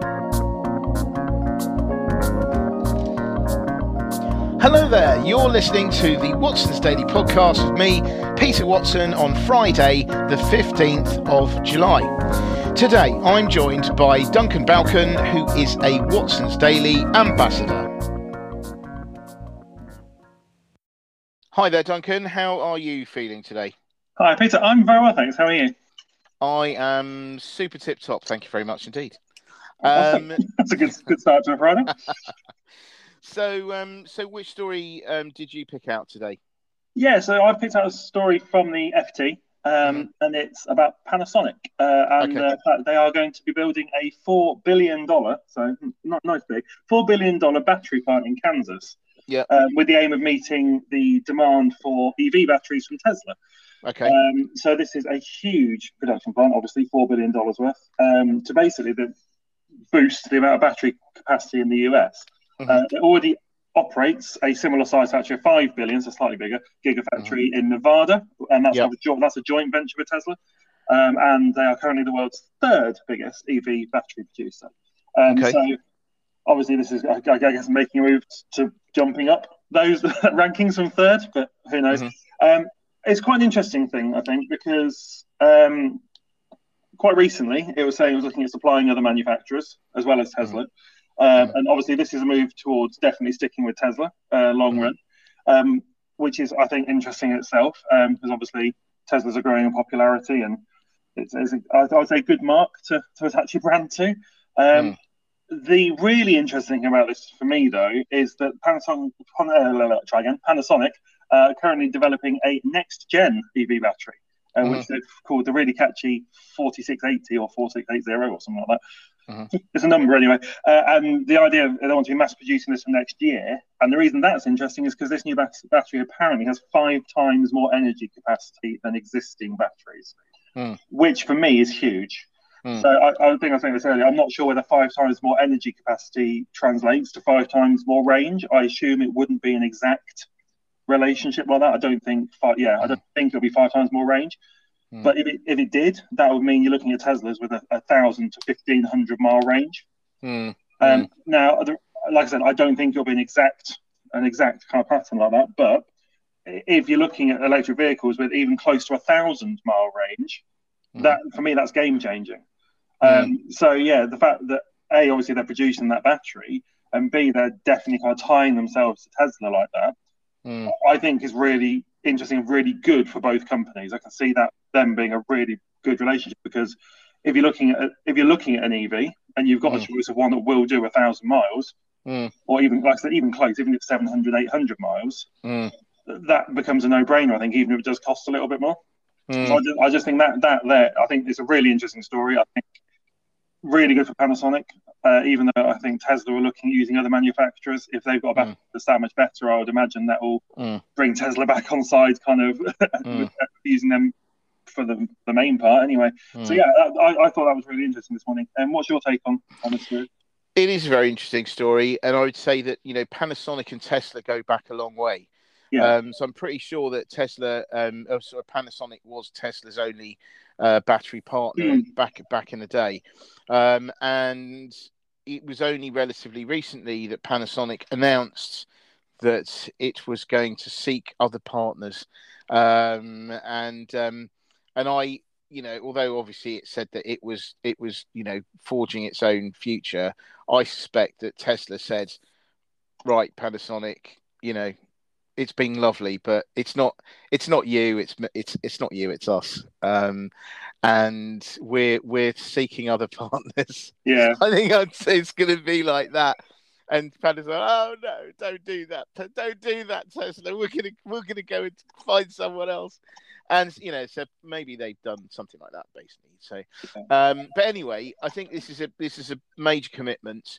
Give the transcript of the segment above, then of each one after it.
Hello there, you're listening to the Watson's Daily Podcast with me, Peter Watson, on Friday, the 15th of July. Today, I'm joined by Duncan Balcon, who is a Watson's Daily ambassador. Hi there, Duncan. How are you feeling today? Hi, Peter. I'm very well, thanks. How are you? I am super tip-top, thank you very much indeed. That's a good start to a Friday. So which story did you pick out today? Yeah, so I've picked out a story from the FT, and it's about Panasonic, and the fact they are going to be building a $4 billion, so not nice big, $4 billion battery plant in Kansas, with the aim of meeting the demand for EV batteries from Tesla. So this is a huge production plant, obviously $4 billion worth, to basically boost the amount of battery capacity in the US. It already operates a similar size factory, 5 billion, so slightly bigger, gigafactory in Nevada, and that's a joint venture with Tesla. And they are currently the world's third biggest EV battery producer. So obviously this is, I guess, making a move to jumping up those rankings from third, but who knows? It's quite an interesting thing, I think, because quite recently it was saying it was looking at supplying other manufacturers as well as Tesla. And obviously this is a move towards definitely sticking with Tesla long run, which is, I think, interesting in itself, because obviously Teslas are growing in popularity, and it's I would say, a good mark to attach your brand to. The really interesting thing about this for me, though, is that Panasonic currently developing a next-gen EV battery, which they've called the really catchy 4680 or 4680 or something like that. It's a number anyway. And the idea of they want to be mass producing this for next year. And the reason that's interesting is because this new battery apparently has 5 times more energy capacity than existing batteries, which for me is huge. So I think I was saying this earlier, I'm not sure whether 5 times more energy capacity translates to 5 times more range. I assume it wouldn't be an exact relationship like that. I don't think I don't think it'll be 5 times more range. But if it did, that would mean you're looking at Teslas with a 1,000 to 1,500 mile range. Now, like I said, I don't think it'll be an exact kind of pattern like that. But if you're looking at electric vehicles with even close to 1,000 mile range, that for me that's game changing. So yeah, the fact that A, obviously they're producing that battery, and B, they're definitely kind of tying themselves to Tesla like that, I think is really interesting and really good for both companies. I can see that them being a really good relationship, because if you're looking at an EV and you've got a choice of one that will do 1,000 miles, or even, like I said, even close, even if it's 700, 800 miles, that becomes a no-brainer, I think, even if it does cost a little bit more. So I just think that there, I think it's a really interesting story. I think really good for Panasonic, even though I think Tesla are looking at using other manufacturers. If they've got a battery that's that much better, I would imagine that will bring Tesla back on side, kind of using them for the main part anyway. So yeah, I thought that was really interesting this morning. And what's your take on this story? It is a very interesting story, and I would say that, Panasonic and Tesla go back a long way. So I'm pretty sure that Panasonic was Tesla's only battery partner back in the day, and it was only relatively recently that Panasonic announced that it was going to seek other partners, and I, although obviously it said that it was forging its own future, I suspect that Tesla said, right, Panasonic, it's been lovely, but it's not you, it's not you, it's us, and we're seeking other partners. I think I'd say it's going to be like that. And Panasonic, oh no, don't do that, Tesla. We're gonna go and find someone else. And so maybe they've done something like that, basically. So, but anyway, I think this is a major commitment.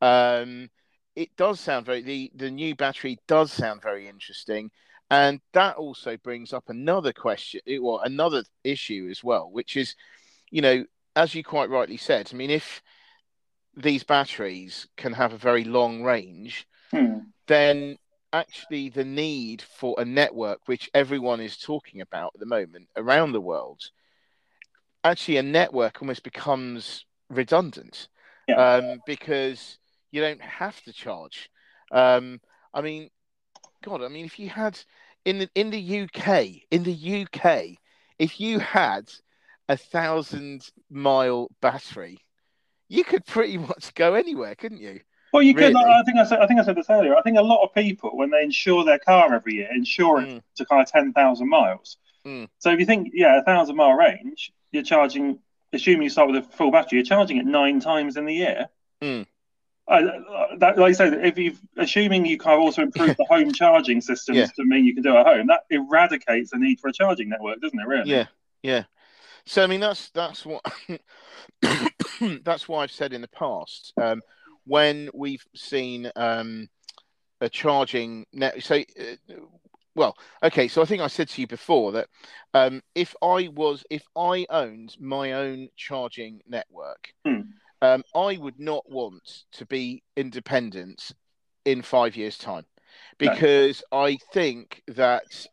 It does sound the new battery does sound very interesting, and that also brings up another question, another issue as well, which is, as you quite rightly said, I mean, if these batteries can have a very long range, then actually the need for a network, which everyone is talking about at the moment around the world, actually a network almost becomes redundant. because you don't have to charge. I mean, God, I mean, if you had in the UK, if you had 1,000-mile battery, you could pretty much go anywhere, couldn't you? Well, you could. Really? I think I said this earlier. I think a lot of people, when they insure their car every year, insure it to kind of 10,000 miles. So if you think, 1,000-mile range, you're charging. Assuming you start with a full battery, you're charging it 9 times in the year. Like I said, if you assuming you kind of also improve the home charging systems to mean you can do it at home, that eradicates the need for a charging network, doesn't it? Really? Yeah. So I mean, that's what that's why I've said in the past when we've seen a charging net. So, well, okay. So I think I said to you before that if I owned my own charging network. I would not want to be independent in 5 years' time, because I think that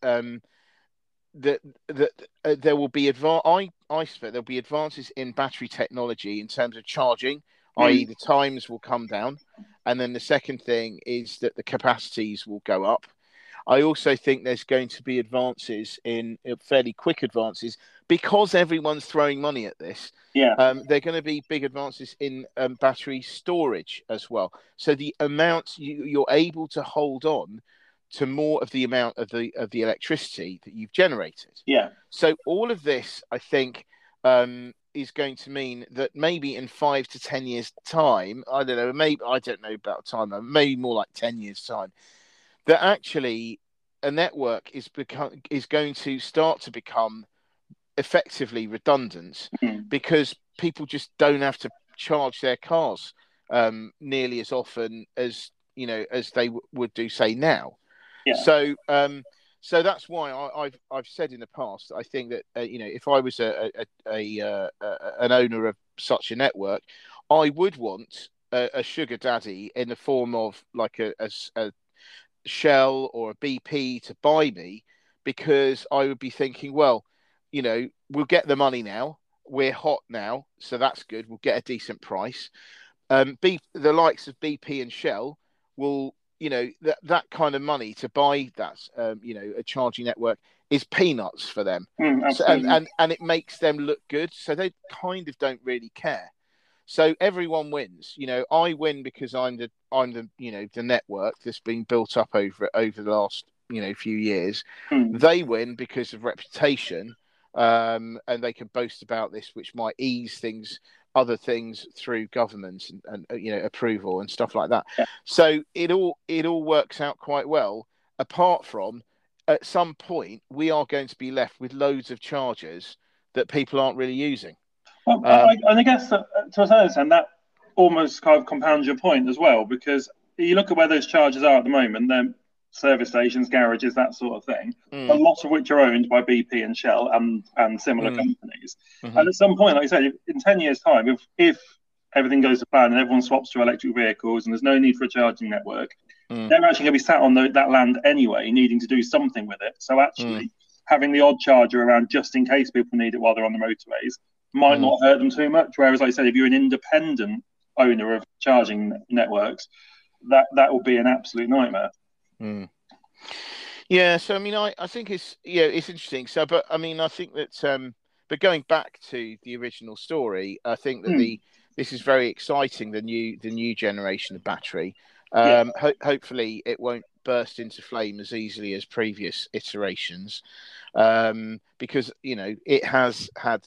there will be I expect there'll be advances in battery technology in terms of charging, i.e., the times will come down, and then the second thing is that the capacities will go up. I also think there's going to be advances in fairly quick advances because everyone's throwing money at this. There are going to be big advances in battery storage as well. So the amount you're able to hold on to more of the amount of the electricity that you've generated. So all of this, I think, is going to mean that maybe in 5 to 10 years' time, I don't know about time, maybe more like 10 years' time, that actually a network is going to start to become effectively redundant because people just don't have to charge their cars nearly as often as as they would do, say, now. So that's why I've said in the past that I think that if I was an owner of such a network, I would want a sugar daddy in the form of like a Shell or a BP to buy me, because I would be thinking, well, we'll get the money now. We're hot now, so that's good. We'll get a decent price. The likes of BP and Shell will, that kind of money to buy that, a charging network is peanuts for them. So, and it makes them look good. So they kind of don't really care. So everyone wins. I win because I'm the the network that's been built up over the last few years. They win because of reputation, and they can boast about this, which might ease other things through government and approval and stuff like that. So it all works out quite well. Apart from, at some point, we are going to be left with loads of chargers that people aren't really using. Well, I guess to a certain extent that almost kind of compounds your point as well, because you look at where those chargers are at the moment, they're service stations, garages, that sort of thing, a lot of which are owned by BP and Shell and similar companies. And at some point, like I said, in 10 years' time, if everything goes to plan and everyone swaps to electric vehicles and there's no need for a charging network, they're actually going to be sat on that land anyway, needing to do something with it. So actually, having the odd charger around just in case people need it while they're on the motorways might not hurt them too much. Whereas, like I said, if you're an independent owner of charging networks, that will be an absolute nightmare. Yeah, so I mean, I think it's interesting. So, but I mean, I think that but going back to the original story, I think that this is very exciting. The new generation of battery. Hopefully, it won't burst into flame as easily as previous iterations, because it has had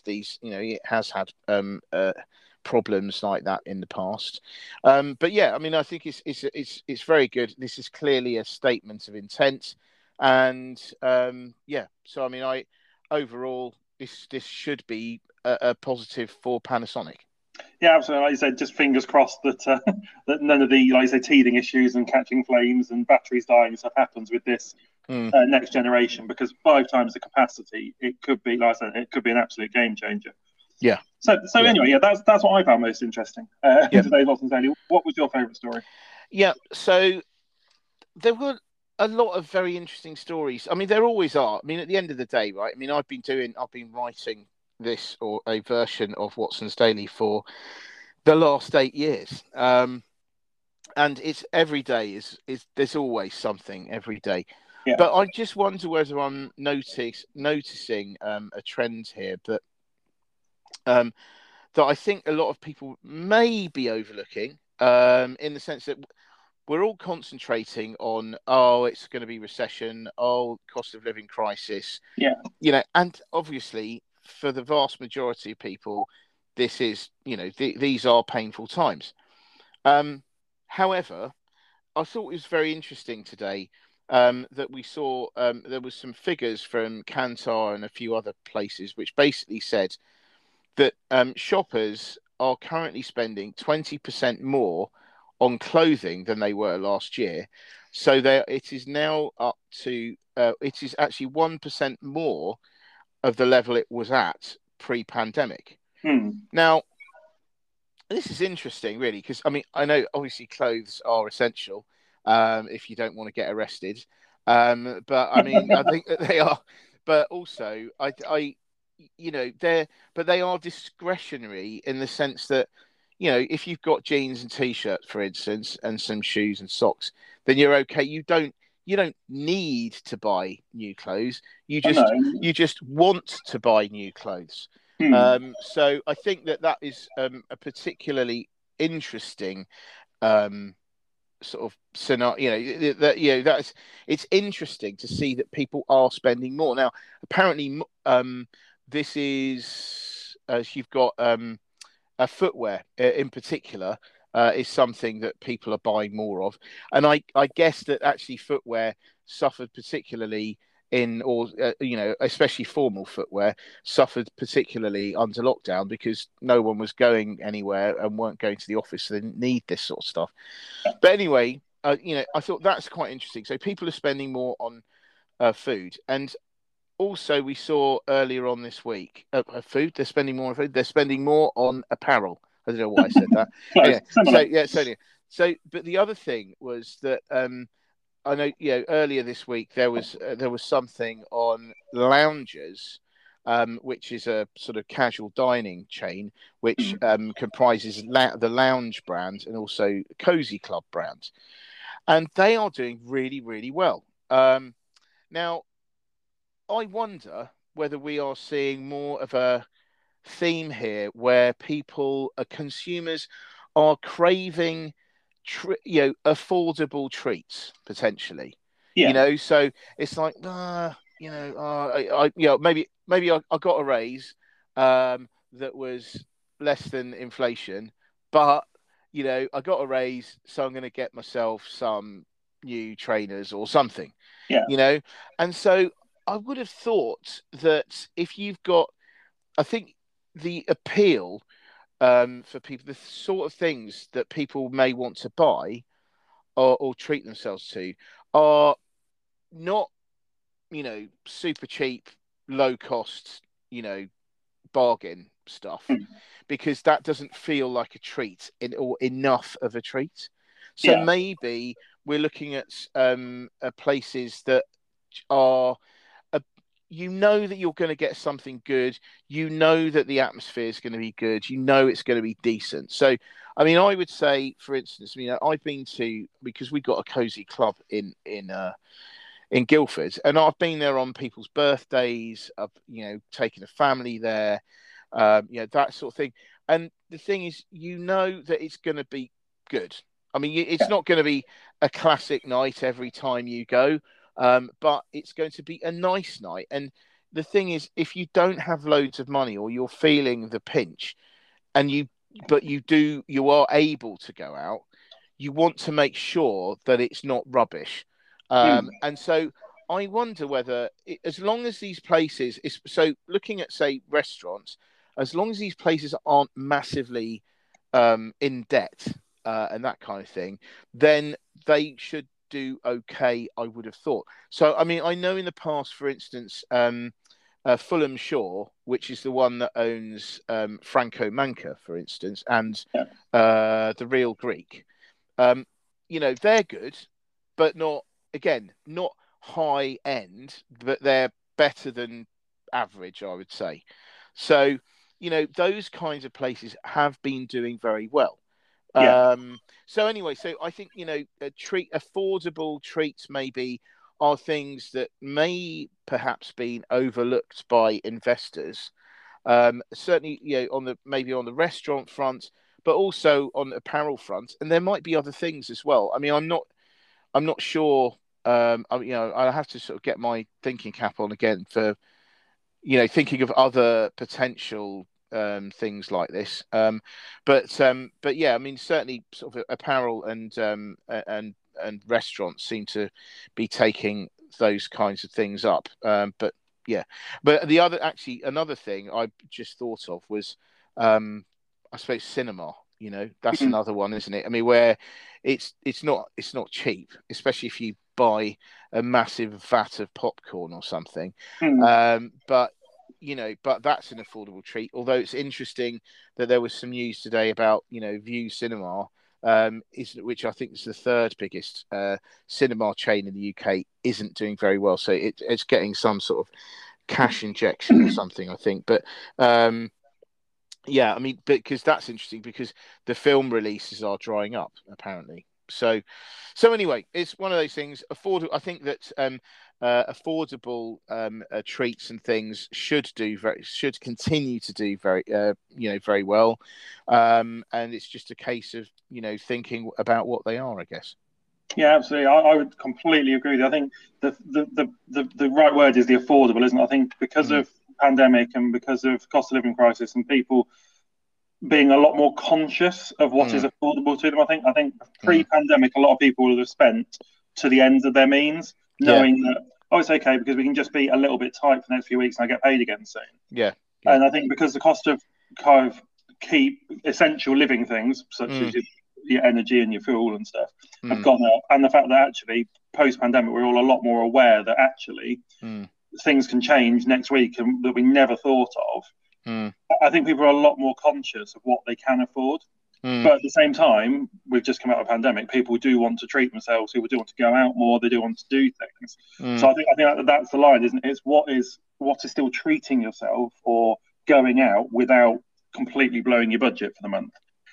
problems like that in the past. But yeah, I mean, I think it's very good. This is clearly a statement of intent, and so I mean, overall this should be a positive for Panasonic. Yeah, absolutely. Like you said, just fingers crossed that that none of the, like you say, teething issues and catching flames and batteries dying and stuff happens with this next generation, because 5 times the capacity, it could be, like I said, it could be an absolute game changer. Yeah. So anyway, that's what I found most interesting in today's Austin's Daily. What was your favourite story? Yeah, so there were a lot of very interesting stories. I mean, there always are. I mean, at the end of the day, right? I mean, I've been writing this, or a version of Watson's Daily, for the last 8 years. And it's every day is there's always something every day. Yeah. But I just wonder whether I'm noticing a trend here that I think a lot of people may be overlooking, in the sense that we're all concentrating on, it's going to be recession, cost of living crisis. Yeah. And obviously for the vast majority of people, this is, these are painful times. However, I thought it was very interesting today that we saw there was some figures from Kantar and a few other places which basically said that shoppers are currently spending 20% more on clothing than they were last year. So it is now up to, it is actually 1% more of the level it was at pre-pandemic. Now, this is interesting, really, because I know obviously clothes are essential if you don't want to get arrested, but I think that they are. But also, they are discretionary in the sense that, if you've got jeans and t-shirts, for instance, and some shoes and socks, then you're okay. You don't need to buy new clothes. You just want to buy new clothes. So I think that is a particularly interesting sort of scenario. It's interesting to see that people are spending more now. Apparently, this is you've got a footwear in particular is something that people are buying more of, and I guess that actually footwear suffered particularly especially formal footwear suffered particularly under lockdown because no one was going anywhere and weren't going to the office, so they didn't need this sort of stuff. But anyway, I thought that's quite interesting. So people are spending more on food, and also we saw earlier on this week food. They're spending more on food. They're spending more on apparel. I don't know why I said that. But the other thing was that I know, earlier this week there was something on Loungers, which is a sort of casual dining chain, which comprises the Lounge brand and also Cozy Club brand, and they are doing really, really well. Now, I wonder whether we are seeing more of a theme here where consumers are craving affordable treats potentially. So it's like maybe I got a raise that was less than inflation, but I got a raise, so I'm going to get myself some new trainers or something. And so I would have thought that if you've got, I think the appeal for people, the sort of things that people may want to buy or treat themselves to are not, super cheap, low cost, bargain stuff, because that doesn't feel like a treat or enough of a treat. So maybe we're looking at places that are, that you're going to get something good. That the atmosphere is going to be good. It's going to be decent. So, I would say, for instance, I've been to, because we got a Cozy Club in Guildford, and I've been there on people's birthdays. I've taken a family there, that sort of thing. And the thing is, that it's going to be good. It's not going to be a classic night every time you go. But it's going to be a nice night. And the thing is, if you don't have loads of money or you're feeling the pinch and you are able to go out, you want to make sure that it's not rubbish. And so I wonder whether, as long as these places, so looking at, say, restaurants, as long as these places aren't massively in debt and that kind of thing, then they should do okay, I would have thought. So, I know in the past, for instance, Fulham Shore, which is the one that owns Franco Manca, for instance, and the Real Greek, they're good, but not high end, but they're better than average, I would say. So, those kinds of places have been doing very well. Yeah. So anyway, so I think affordable treats maybe are things that may perhaps been overlooked by investors. Certainly, maybe on the restaurant front, but also on the apparel front, and there might be other things as well. I mean, I'm not sure. I have to sort of get my thinking cap on again for thinking of other potential things like this. But yeah, I mean, certainly sort of apparel and restaurants seem to be taking those kinds of things up. But yeah, but another thing I just thought of was, I suppose cinema. That's another one, isn't it? I mean, where it's not cheap, especially if you buy a massive vat of popcorn or something. But that's an affordable treat. Although it's interesting that there was some news today about Vue Cinema, which I think is the third biggest cinema chain in the UK, isn't doing very well. So it's getting some sort of cash injection or something, I think. But yeah, I mean, because that's interesting because the film releases are drying up apparently. So anyway, it's one of those things. Affordable. I think that affordable treats and things should continue to do very well, and it's just a case of thinking about what they are, I guess. Yeah, absolutely. I would completely agree with you. I think the right word is the affordable, isn't it? I think because of pandemic and because of cost of living crisis and people being a lot more conscious of what is affordable to them. I think pre-pandemic, a lot of people would have spent to the ends of their means, knowing that it's okay because we can just be a little bit tight for the next few weeks and I get paid again soon. Yeah. And I think because the cost of kind of keep essential living things such as your energy and your fuel and stuff have gone up, and the fact that actually post-pandemic we're all a lot more aware that actually things can change next week and that we never thought of. I think people are a lot more conscious of what they can afford. But at the same time, we've just come out of a pandemic. People do want to treat themselves. People do want to go out more. They do want to do things. So I think that's the line, isn't it? It's what is still treating yourself or going out without completely blowing your budget for the month.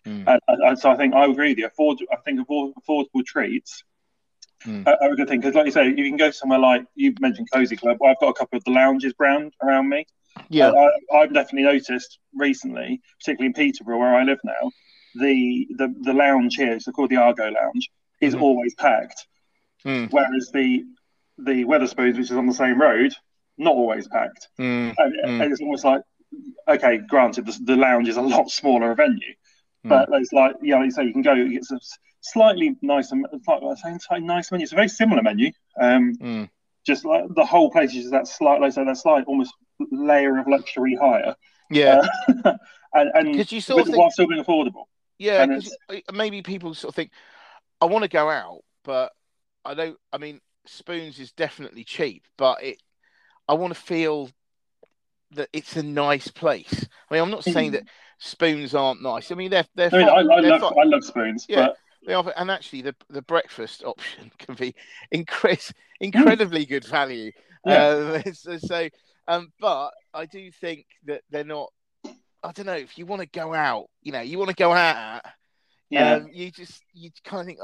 So I think I agree with you. I think affordable treats are a good thing because, like you say, you can go somewhere like you mentioned, Cozy Club. I've got a couple of the lounges brand around me. Yeah, I've definitely noticed recently, particularly in Peterborough where I live now, the lounge here, it's called the Argo Lounge, is always packed. Whereas the Wetherspoons, which is on the same road, not always packed. And it's almost like, okay, granted, the lounge is a lot smaller a venue, but it's like, you say you can go. It's a slightly nicer, nice menu. It's a very similar menu. Just like the whole place is that slight almost layer of luxury higher. Yeah, and because you sort of think, while still being affordable. Yeah, because maybe people sort of think, I want to go out, but I don't. I mean, Spoons is definitely cheap, but I want to feel that it's a nice place. I mean, I'm not saying that Spoons aren't nice. I mean, they're. I love Spoons, yeah. But they are, and actually, the breakfast option can be incredibly good value. Yeah. But I do think that they're not. I don't know if you want to go out. You want to go out. Yeah. You kind of think,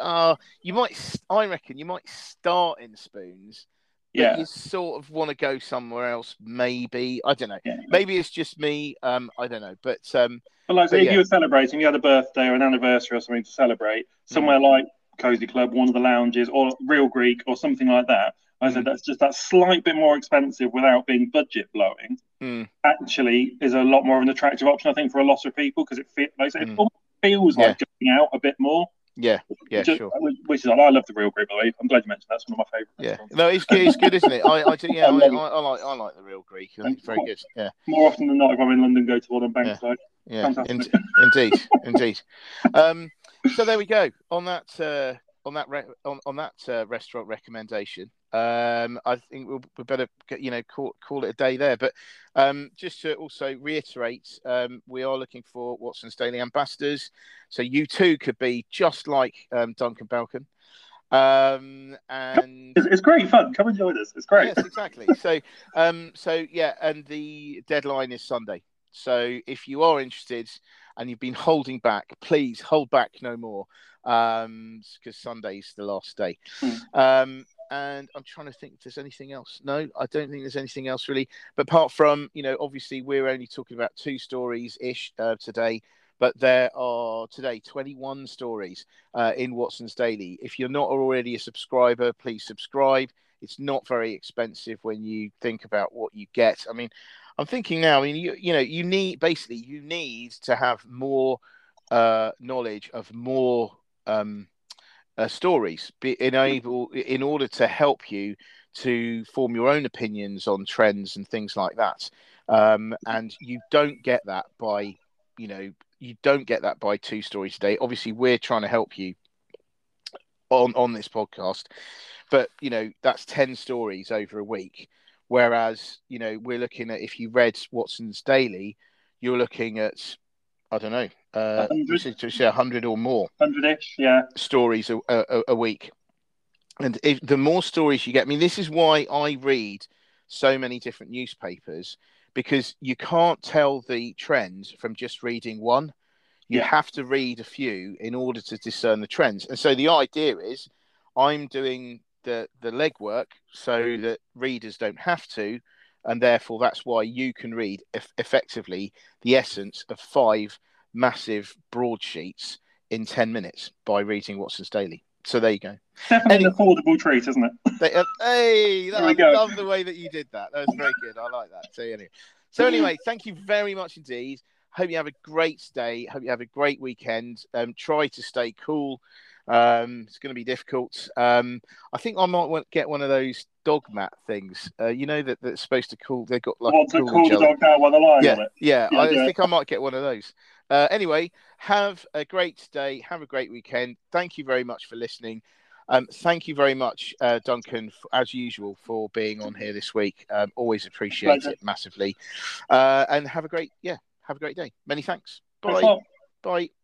I reckon you might start in Spoons. But you sort of want to go somewhere else, maybe. I don't know. Yeah. Maybe it's just me. I don't know. But if you were celebrating, you had a birthday or an anniversary or something to celebrate, somewhere like Cozy Club, one of the lounges, or Real Greek, or something like that. I said that's just that slight bit more expensive without being budget blowing. Actually, is a lot more of an attractive option, I think, for a lot of people because it feels like going out a bit more. Yeah, sure. Which is, I love the Real Greek, by the way. I'm glad you mentioned that. That's one of my favourite restaurants. No, it's good, isn't it? I do. Yeah, I like the Real Greek. I think it's very good. Yeah. More often than not, if I'm in London, go to one on Bankside. Yeah, indeed. So there we go on that restaurant recommendation. I think we better call it a day there. But just to also reiterate, we are looking for Watson's Daily Ambassadors. So you too could be just like Duncan Belkin. And it's great fun. Come and join us. It's great. Yes, exactly. So and the deadline is Sunday. So if you are interested and you've been holding back, please hold back no more, because Sunday's the last day. And I'm trying to think if there's anything else. No, I don't think there's anything else really. But apart from, obviously we're only talking about 2 stories-ish today. But there are today 21 stories in Watson's Daily. If you're not already a subscriber, please subscribe. It's not very expensive when you think about what you get. I mean, I'm thinking now, you need to have more knowledge of more stories in order to help you to form your own opinions on trends and things like that. And you don't get that by 2 stories a day. Obviously, we're trying to help you on this podcast, but that's 10 stories over a week. Whereas, we're looking at, if you read Watson's Daily, you're looking at, I don't know, 100 or more, 100-ish, yeah, stories a week. And the more stories you get, I mean, this is why I read so many different newspapers, because you can't tell the trends from just reading one. You have to read a few in order to discern the trends. And so the idea is, I'm doing the legwork so that readers don't have to, and therefore that's why you can read effectively the essence of 5 massive broadsheets in 10 minutes by reading Watson's Daily. So there you go. Definitely an affordable treat, isn't it? I love the way that you did that. That was very good. I like that. So anyway, thank you very much indeed. Hope you have a great day. Hope you have a great weekend. Try to stay cool. It's going to be difficult. I think I might get one of those dog mat things. That's supposed to cool. They've got like cool the dog down while they're lying on it. Yeah. I think I might get one of those. Anyway, have a great day. Have a great weekend. Thank you very much for listening. Thank you very much, Duncan, as usual, for being on here this week. Always appreciate it massively. And have a great day. Many thanks. Bye. Bye.